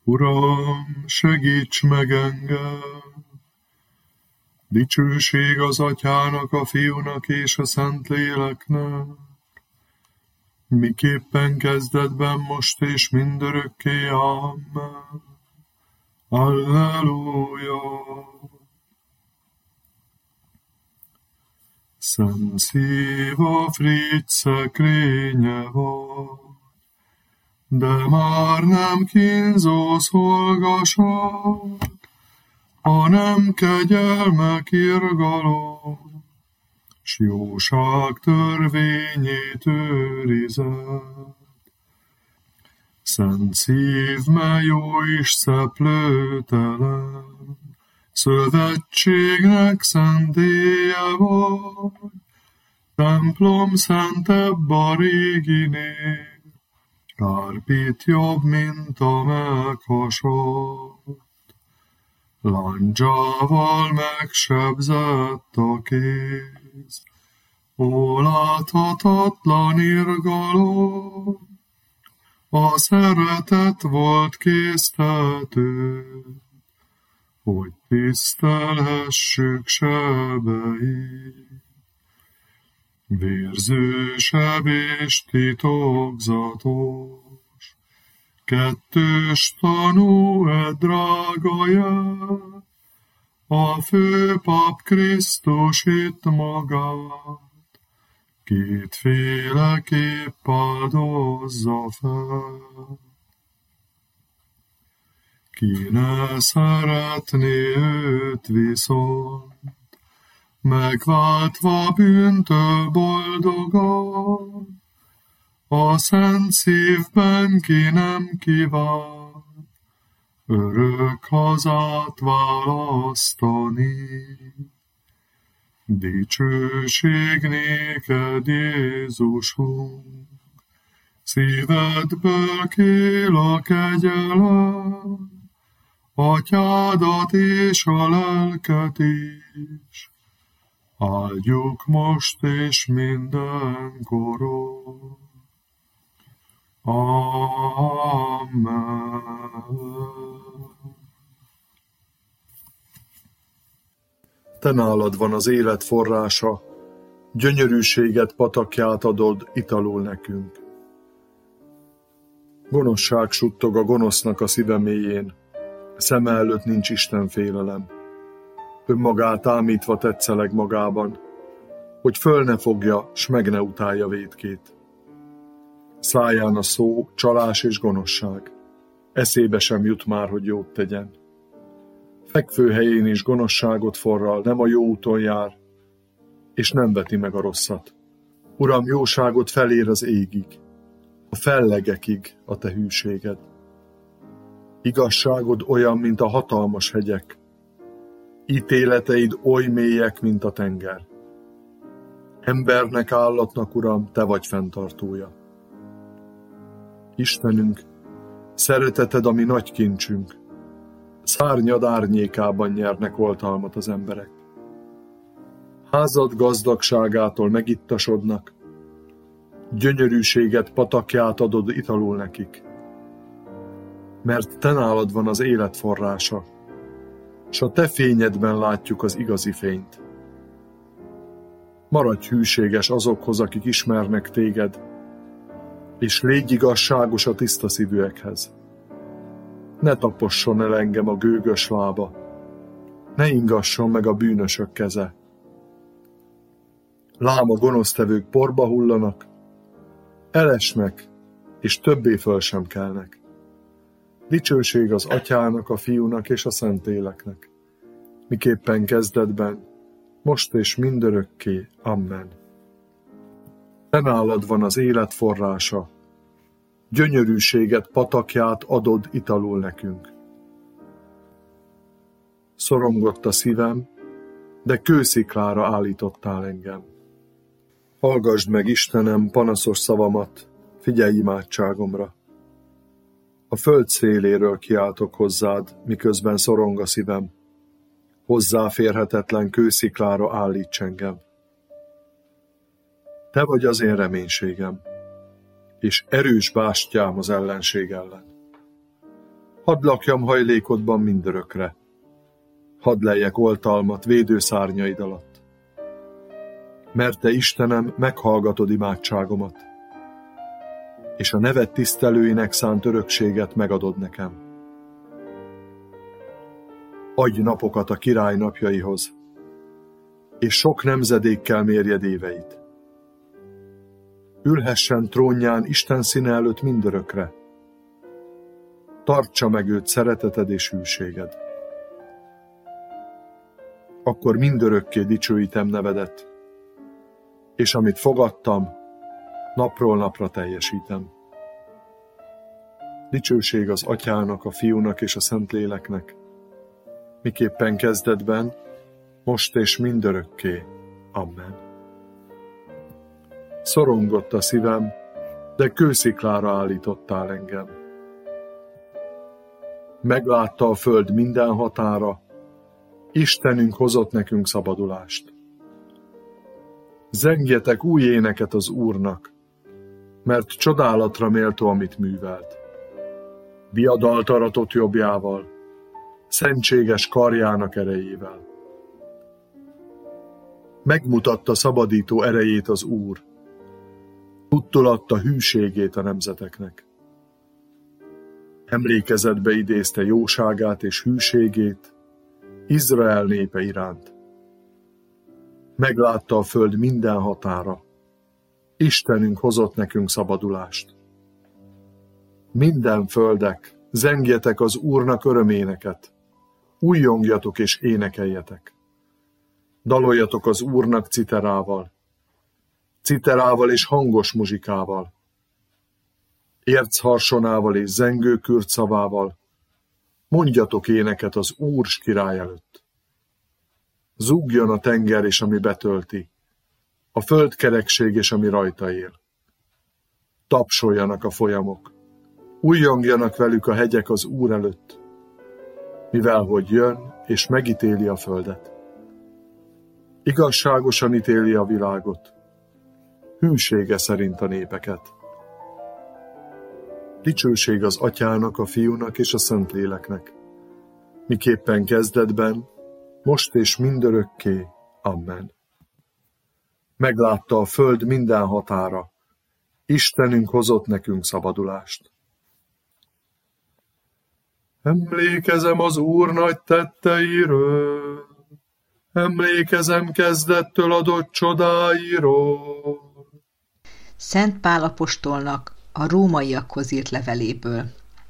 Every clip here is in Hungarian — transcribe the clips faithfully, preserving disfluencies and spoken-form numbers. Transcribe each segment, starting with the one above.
Uram, segíts meg engem! Dicsőség az Atyának, a Fiúnak és a Szentléleknek, miképpen kezdetben, most és mindörökké. Amen. Alleluja! Szent szív a Frigy szekrénye vagy, de már nem kínzó szolgaság, hanem kegyelmek irgalom, s jóság törvényét őrizet. Szent szív, mely jó és szeplőtelen, szövetségnek szentélye vagy, templom szentebb a réginél, kárpit jobb, mint a meghasadt, lándzsával megsebzett a kéz, ó láthatatlan irgalom, a szeretet volt késztető, hogy tisztelhessük sebeit. Vérzősebb és titokzatos, kettős tanú e drága jel, a főpap Krisztus itt magát, kétféleképp áldozza fel. Ki ne szeretné őt viszont, megváltva bűntől boldogan, a szent szívben ki nem kíván örök hazát választani. Dicsőség néked, Jézusunk, szívedből kél a kegyelem, Atyádat és a lelket is, áldjuk most és mindenkoron. Amen. Te nálad van az élet forrása, gyönyörűséget patakját adod italul nekünk. Gonoszság suttog a gonosznak a szíve mélyén, szeme előtt nincs Isten félelem. Önmagát ámítva tetszeleg magában, hogy föl ne fogja, s meg ne utálja vétkét. Száján a szó, csalás és gonoszság, eszébe sem jut már, hogy jót tegyen. Fekvő helyén is gonoszságot forral, nem a jó úton jár, és nem veti meg a rosszat. Uram, jóságot felér az égig, a fellegekig a te hűséged. Igazságod olyan, mint a hatalmas hegyek, ítéleteid oly mélyek, mint a tenger. Embernek, állatnak, Uram, te vagy fenntartója. Istenünk, szereteted a mi nagy kincsünk, szárnyad árnyékában nyernek oltalmat az emberek. Házad gazdagságától megittasodnak, gyönyörűséget patakját adod italul nekik. Mert te nálad van az élet forrása, s a te fényedben látjuk az igazi fényt. Maradj hűséges azokhoz, akik ismernek téged, és légy igazságos a tiszta szívűekhez. Ne taposson el engem a gőgös lába, ne ingasson meg a bűnösök keze. Lám a gonosztevők porba hullanak, elesnek, és többé föl sem kelnek. Dicsőség az Atyának, a Fiúnak és a Szentléleknek, miképpen kezdetben, most és mindörökké. Amen. Te nálad van az élet forrása, gyönyörűséget patakját adod italul nekünk. Szorongott a szívem, de kősziklára állítottál engem. Hallgasd meg, Istenem, panaszos szavamat, figyelj imádságomra. A föld széléről kiáltok hozzád, miközben szorong a szívem. Hozzáférhetetlen kősziklára állíts engem. Te vagy az én reménységem, és erős bástyám az ellenség ellen. Hadd lakjam hajlékodban mindörökre. Hadd lejjek oltalmat védőszárnyaid alatt. Mert te, Istenem, meghallgatod imádságomat, és a neved tisztelőinek szánt örökséget megadod nekem. Adj napokat a király napjaihoz, és sok nemzedékkel mérjed éveit. Ülhessen trónján Isten színe előtt mindörökre. Tartsa meg őt szereteted és hűséged. Akkor mindörökké dicsőítem nevedet, és amit fogadtam, napról napra teljesítem. Dicsőség az Atyának, a Fiúnak és a Szentléleknek, miképpen kezdetben, most és mindörökké. Amen. Szorongott a szívem, de kősziklára állítottál engem. Meglátta a föld minden határa, Istenünk hozott nekünk szabadulást. Zengjetek új éneket az Úrnak, mert csodálatra méltó, amit művelt. Viadalt aratott jobbjával, szentséges karjának erejével. Megmutatta szabadító erejét az Úr, tudtul adta hűségét a nemzeteknek. Emlékezetbe idézte jóságát és hűségét Izrael népe iránt. Meglátta a föld minden határa, Istenünk hozott nekünk szabadulást. Minden földek, zengjetek az Úrnak öröméneket, újjongjatok és énekeljetek. Daloljatok az Úrnak citerával, citerával és hangos muzsikával, ércharsonával és zengőkürt szavával, mondjatok éneket az Úr s király előtt. Zúgjon a tenger és ami betölti, a földkerekség és ami rajta él. Tapsoljanak a folyamok, újjongjanak velük a hegyek az Úr előtt, mivel hogy jön és megítéli a földet. Igazságosan ítéli a világot, hűsége szerint a népeket. Dicsőség az Atyának, a Fiúnak és a Szentléleknek, miképpen kezdetben, most és mindörökké. Amen. Meglátta a föld minden határa, Istenünk hozott nekünk szabadulást. Emlékezem az Úr nagy tetteiről, emlékezem kezdettől adott csodáiról. Szent Pál apostolnak a rómaiakhoz írt leveléből.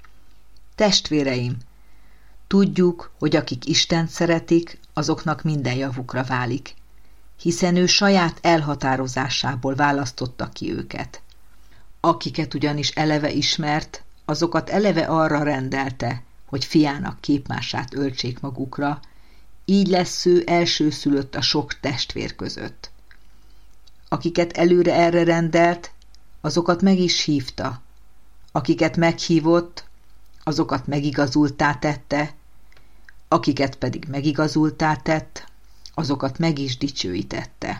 Testvéreim, tudjuk, hogy akik Istent szeretik, azoknak minden javukra válik, hiszen ő saját elhatározásából választotta ki őket. Akiket ugyanis eleve ismert, azokat eleve arra rendelte, hogy fiának képmását öltsék magukra, így lesz ő elsőszülött a sok testvér között. Akiket előre erre rendelt, azokat meg is hívta. Akiket meghívott, azokat megigazulttá tette, akiket pedig megigazulttá tett, azokat meg is dicsőítette.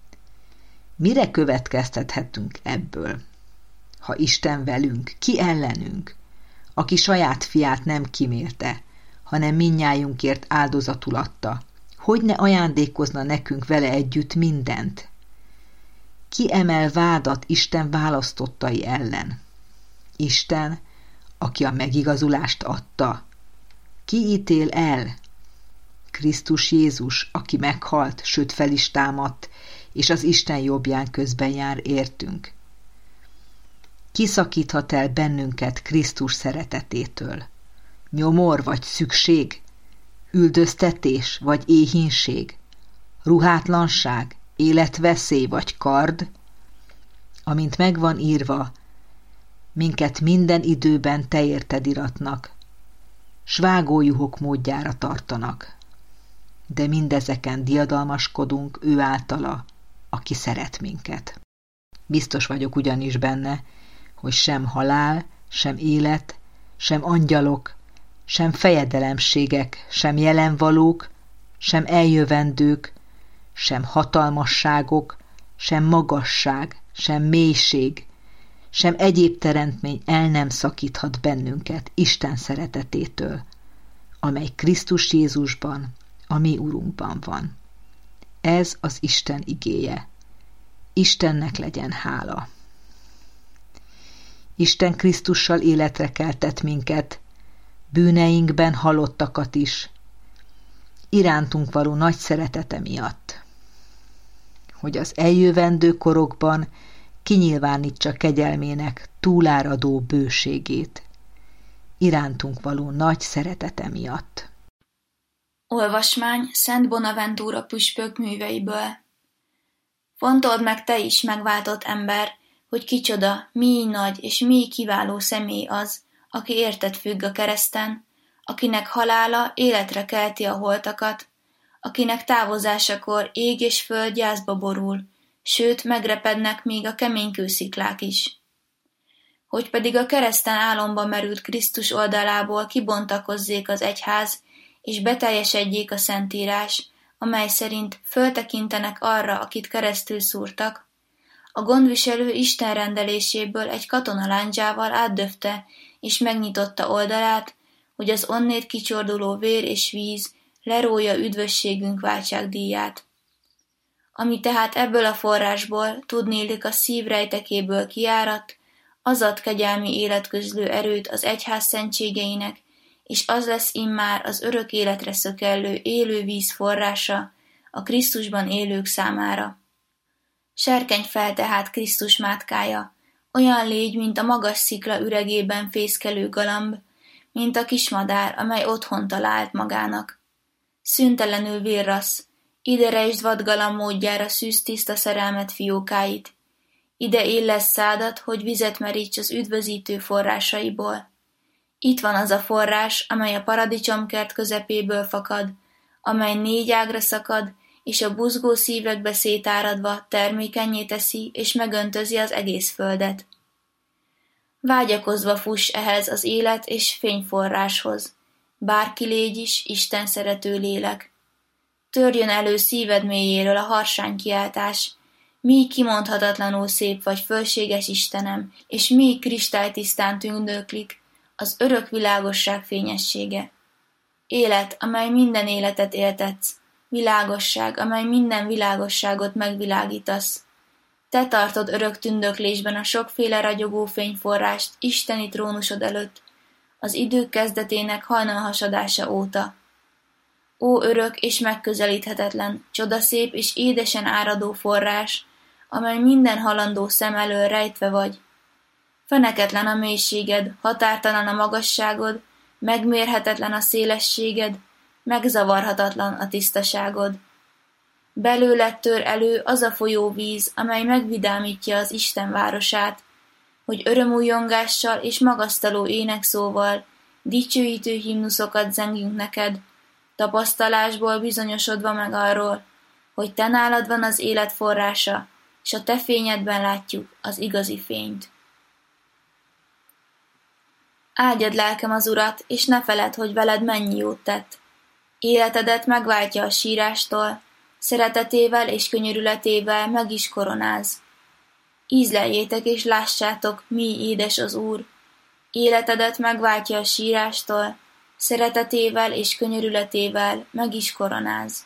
Mire következtethetünk ebből? Ha Isten velünk, ki ellenünk, aki saját fiát nem kimérte, hanem mindnyájunkért áldozatul adta, hogy ne ajándékozna nekünk vele együtt mindent? Ki emel vádat Isten választottai ellen? Isten, aki a megigazulást adta. Ki ítél el? Krisztus Jézus, aki meghalt, sőt fel is támadt, és az Isten jobbján közben jár értünk. Ki szakíthat el bennünket Krisztus szeretetétől? Nyomor vagy szükség? Üldöztetés vagy éhínség? Ruhátlanság, életveszély vagy kard? Amint megvan írva, minket minden időben te érted iratnak, s vágójuhok módjára tartanak. De mindezeken diadalmaskodunk ő általa, aki szeret minket. Biztos vagyok ugyanis benne, hogy sem halál, sem élet, sem angyalok, sem fejedelemségek, sem jelenvalók, sem eljövendők, sem hatalmasságok, sem magasság, sem mélység, sem egyéb teremtmény el nem szakíthat bennünket Isten szeretetétől, amely Krisztus Jézusban, a mi Urunkban van. Ez az Isten igéje. Istennek legyen hála. Isten Krisztussal életre keltett minket, bűneinkben halottakat is, irántunk való nagy szeretete miatt, hogy az eljövendő korokban kinyilvánítsa kegyelmének túláradó bőségét, irántunk való nagy szeretete miatt. Olvasmány Szent Bonaventura püspök műveiből. Fontold meg te is, megváltott ember, hogy kicsoda, mi nagy és mi kiváló személy az, aki érted függ a kereszten, akinek halála életre kelti a holtakat, akinek távozásakor ég és föld gyászba borul, sőt megrepednek még a kemény kősziklák is. Hogy pedig a kereszten álomba merült Krisztus oldalából kibontakozzék az egyház, és beteljesedjék a Szentírás, amely szerint föltekintenek arra, akit keresztül szúrtak, a gondviselő Isten rendeléséből egy katona lándzsával átdöfte, és megnyitotta oldalát, hogy az onnét kicsorduló vér és víz lerója üdvösségünk váltságdíját. Ami tehát ebből a forrásból, tudnélik a szív rejtekéből kiáradt, az ad kegyelmi életközlő erőt az egyház szentségeinek, és az lesz immár az örök életre szökellő élő víz forrása a Krisztusban élők számára. Serkenj fel tehát Krisztus mátkája, olyan légy, mint a magas szikla üregében fészkelő galamb, mint a kismadár, amely otthon talált magának. Szüntelenül virrasz, ide rejtsd vadgalamb módjára szűz tiszta szerelmet fiókáit, ide illesz szádat, hogy vizet meríts az üdvözítő forrásaiból. Itt van az a forrás, amely a paradicsomkert közepéből fakad, amely négy ágra szakad, és a buzgó szívekbe szétáradva termékennyé teszi és megöntözi az egész földet. Vágyakozva fuss ehhez az élet és fényforráshoz, bárki légy is Isten szerető lélek. Törjön elő szíved mélyéről a harsány kiáltás, mi kimondhatatlanul szép vagy fölséges Istenem, és mi kristálytisztán tündöklik az örök világosság fényessége. Élet, amely minden életet éltetsz, világosság, amely minden világosságot megvilágítasz. Te tartod örök tündöklésben a sokféle ragyogó fényforrást isteni trónusod előtt, az idők kezdetének hajnalhasadása óta. Ó örök és megközelíthetetlen, csodaszép és édesen áradó forrás, amely minden halandó szem elől rejtve vagy. Feneketlen a mélységed, határtalan a magasságod, megmérhetetlen a szélességed, megzavarhatatlan a tisztaságod. Belőled tör elő az a folyóvíz, amely megvidámítja az Isten városát, hogy örömújongással és magasztaló énekszóval dicsőítő himnuszokat zengünk neked, tapasztalásból bizonyosodva meg arról, hogy te nálad van az élet forrása, és a te fényedben látjuk az igazi fényt. Áldjad lelkem az Urat, és ne feledd, hogy veled mennyi jót tett. Életedet megváltja a sírástól, szeretetével és könyörületével meg is koronáz. Ízleljétek és lássátok, mi édes az Úr. Életedet megváltja a sírástól, szeretetével és könyörületével meg is koronáz.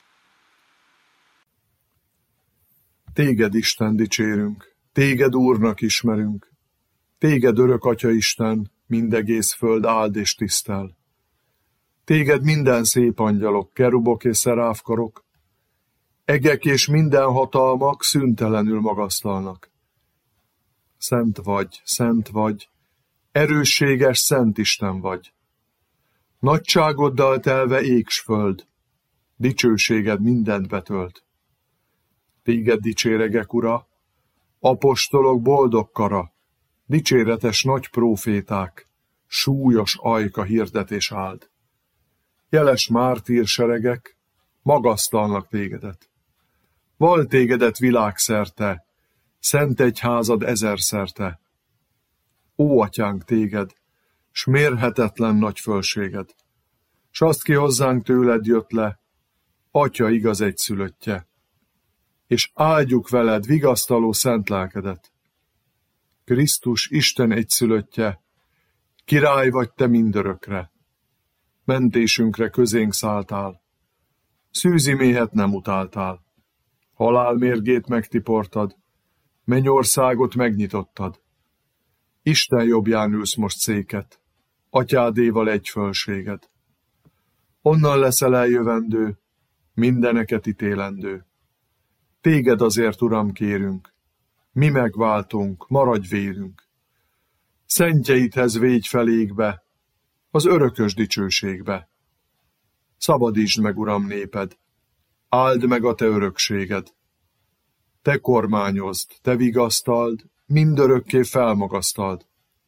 Téged, Isten, dicsérünk, téged Úrnak ismerünk, téged örök Atya Isten, mindegész föld áld és tisztel. Téged minden szép angyalok, kerubok és szeráfkarok, egek és minden hatalmak szüntelenül magasztalnak. Szent vagy, szent vagy, erősséges Szent Isten vagy. Nagyságoddal telve ég s föld, dicsőséged mindent betölt. Téged dicséregek, Ura, apostolok boldog kara, dicséretes nagy próféták, súlyos ajka hirdetés áld. Jeles mártír seregek magasztalnak tégedet. Val tégedet világszerte, szent egyházad ezerszerte. Ó, Atyánk, téged, s mérhetetlen nagy fölséged, s azt ki hozzánk tőled jött le, Atya igaz egyszülöttje, és áldjuk veled vigasztaló szent lelkedet. Krisztus Isten egyszülöttje, király vagy te mindörökre. Mentésünkre közénk szálltál, szűzi méhet nem utáltál. Halál mérgét megtiportad, mennyországot megnyitottad. Isten jobbján ülsz most széket, atyádéval egy fölséged. Onnan leszel eljövendő, mindeneket ítélendő. Téged azért, Uram, kérünk, mi megváltunk, maradj vélünk. Szentjeidhez végy felékbe, az örökös dicsőségbe. Szabadítsd meg, Uram, néped, áld meg a te örökséged. Te kormányozd, te vigasztald, mindörökké felmagasztald.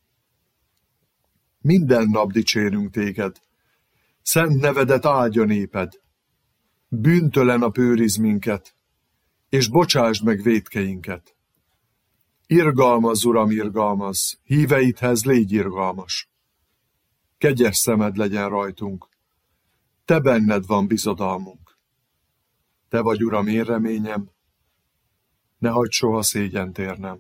Minden nap dicsérünk téged, szent nevedet áldja néped. Bűntelen a őrizd minket, és bocsásd meg vétkeinket. Irgalmazz, Uram, irgalmazz, híveidhez légy irgalmas. Kegyes szemed legyen rajtunk, te benned van bizodalmunk. Te vagy, Uram, én reményem, ne hagyd soha szégyent érnem.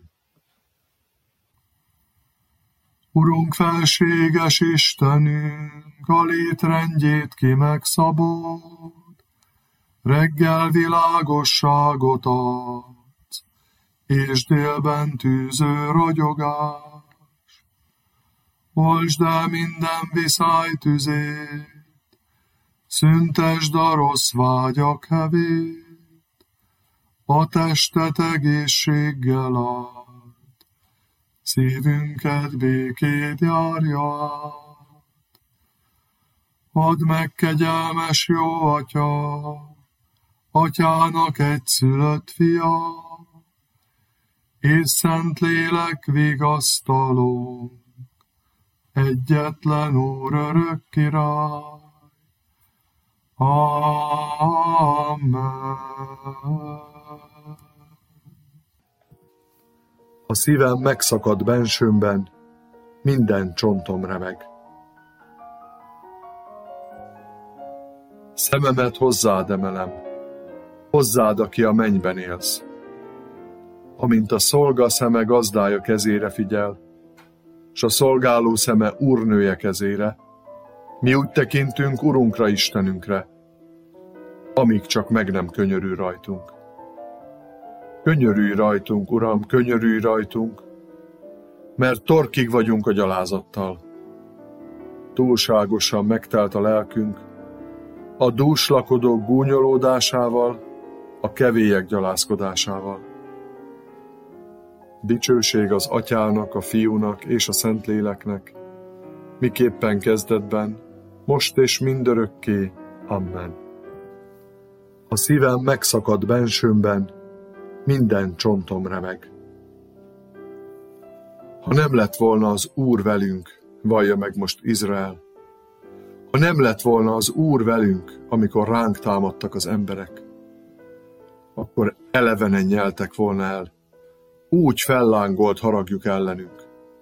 Urunk, felséges Istenünk, a létrendjét ki megszabod, reggel világosságot adsz, és délben tűző ragyogás. Oltsd el minden viszály tüzét, szüntesd a rossz vágyak hevét, a testet egészséggel add, szívünket békét járja át. Add meg, kegyelmes jó Atya, Atyának egyszülött fia, és Szentlélek vigasztalónk, egyetlen Úr, örök király. Amen. A szívem megszakad bensőmben, minden csontom remeg. Szememet hozzád emelem, hozzád, aki a mennyben élsz. Amint a szolga szeme gazdája kezére figyel, s a szolgáló szeme úrnője kezére, mi úgy tekintünk Urunkra, Istenünkre, amíg csak meg nem könyörül rajtunk. Könyörülj rajtunk, Uram, könyörülj rajtunk, mert torkig vagyunk a gyalázattal. Túlságosan megtelt a lelkünk, a dúslakodók gúnyolódásával, a kevélyek gyalázkodásával. Dicsőség az Atyának, a Fiúnak és a Szentléleknek, miképpen kezdetben, most és mindörökké. Amen. A szívem megszakad bensőmben, minden csontom remeg. Ha nem lett volna az Úr velünk, vallja meg most Izrael, ha nem lett volna az Úr velünk, amikor ránk támadtak az emberek, akkor elevenen nyeltek volna el, úgy fellángolt haragjuk ellenünk.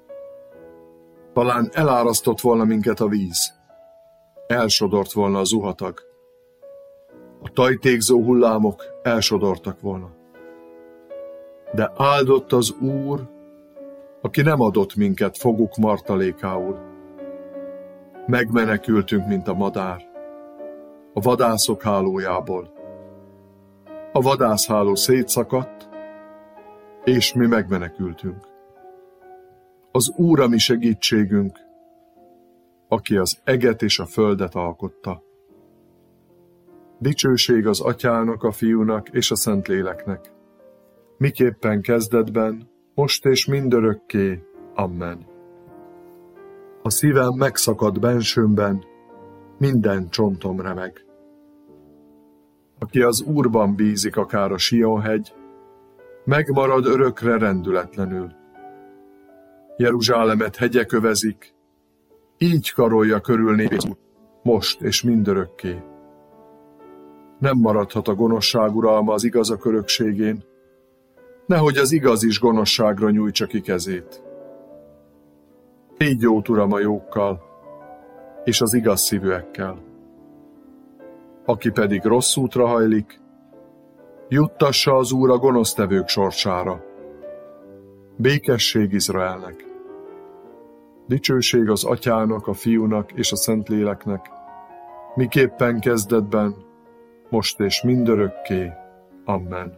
Talán elárasztott volna minket a víz, elsodort volna a zuhatag, a tajtékzó hullámok elsodortak volna. De áldott az Úr, aki nem adott minket foguk martalékául. Megmenekültünk, mint a madár, a vadászok hálójából. A vadászháló szétszakadt, és mi megmenekültünk. Az Úr a mi segítségünk, aki az eget és a földet alkotta. Dicsőség az Atyának, a Fiúnak és a Szentléleknek, miképpen kezdetben, most és mindörökké. Amen. A szívem megszakad bensőmben, minden csontom remeg. Aki az Úrban bízik, akár a Sion-hegy, megmarad örökre rendületlenül. Jeruzsálemet hegyek övezik, így karolja körül népét, most és mindörökké. Nem maradhat a gonoszság uralma az igazak örökségén, nehogy az igaz is gonoszságra nyújtsa ki kezét. Légy jót, Uram, a jókkal, és az igaz szívűekkel. Aki pedig rossz útra hajlik, juttassa az Úr a gonosztevők sorsára. Békesség Izraelnek. Dicsőség az Atyának, a Fiúnak és a Szentléleknek, miképpen kezdetben, most és mindörökké. Amen.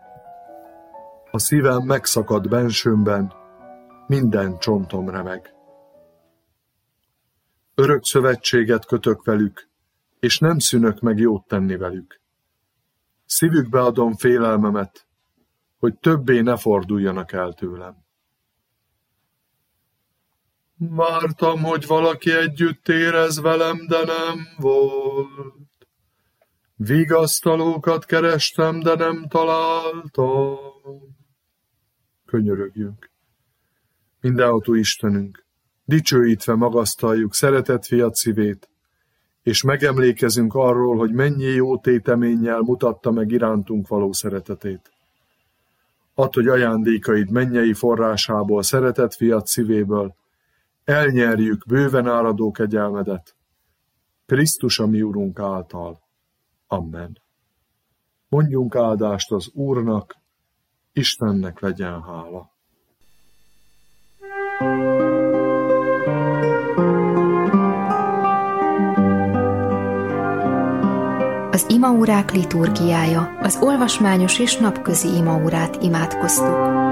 A szívem megszakad bensőmben, minden csontom remeg. Örök szövetséget kötök velük, és nem szűnök meg jót tenni velük. Szívükbe adom félelmemet, hogy többé ne forduljanak el tőlem. Vártam, hogy valaki együtt érez velem, de nem volt. Vigasztalókat kerestem, de nem találtam. Könyörögjünk. Mindenható Istenünk, dicsőítve magasztaljuk szeretett fiat szívét, és megemlékezünk arról, hogy mennyi jó téteménnyel mutatta meg irántunk való szeretetét. Add, hogy ajándékaid mennyei forrásából, szeretett fiat szívéből elnyerjük bőven áradó kegyelmedet, Krisztus a mi Urunk által. Amen. Mondjunk áldást az Úrnak, Istennek legyen hála. Az imaórák liturgiája, az olvasmányos és napközi imaórát imádkoztuk.